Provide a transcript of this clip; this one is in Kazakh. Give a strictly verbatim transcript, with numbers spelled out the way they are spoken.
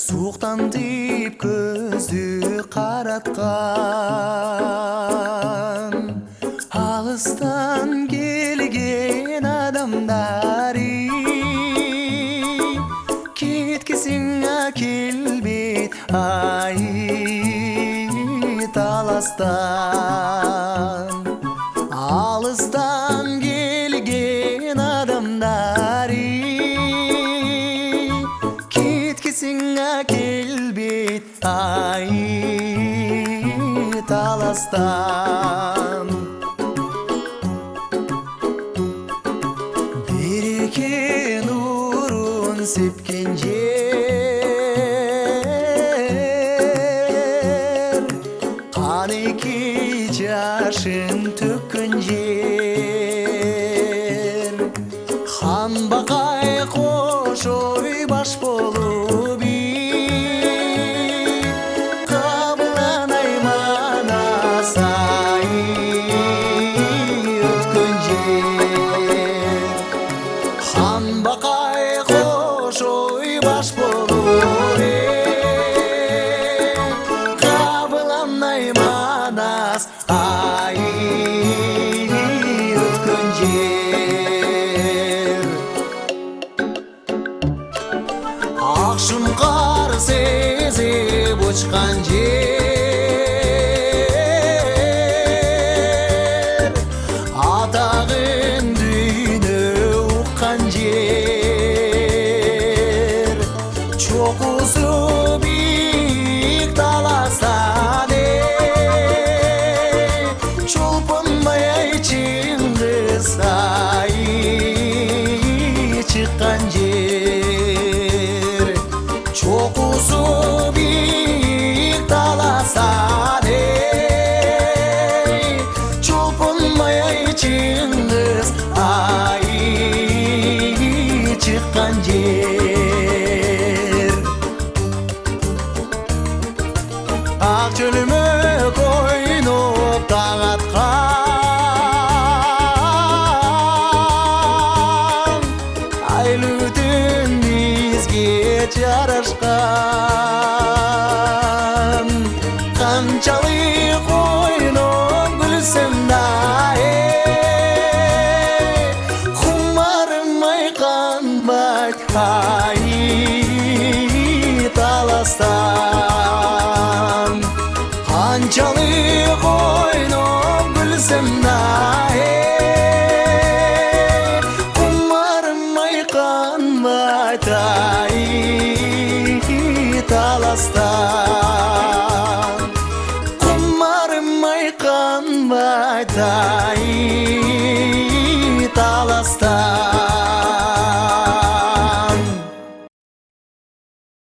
суықтантып көзді қаратқан алыстан келген адамдары кеткісің әкелбейт ай таластан. Алыстан келген адамдары кеткісің әкелбейт ай таластан. Береке нұрын сепкен жер, қанекей жашын төккен жер. Хан бақай қош ой баш болып қабыланай манас ай өткен жер. Хан бақай қош ой баш болып қабыланай манас ай өткен жер. Ақшұңқар сезіп ұшқан жер, атағын дүйні ұққан жер. Чоқысы биік таластан чолпынмай Шыңғыс ай шыққан жер. Чоқысы биік таластан чолпынмай Шыңғыс ай шыққан жер. Ақ чөлімі койнып таң атқан, айлы түн бізге жарашқан. Қаншалық ойнап күлсем да құмарым қанбайт ай таластан. Қаншалық ойнап күлсем да құмарым қанбайт ай таластан. Құмарым қанбайт ай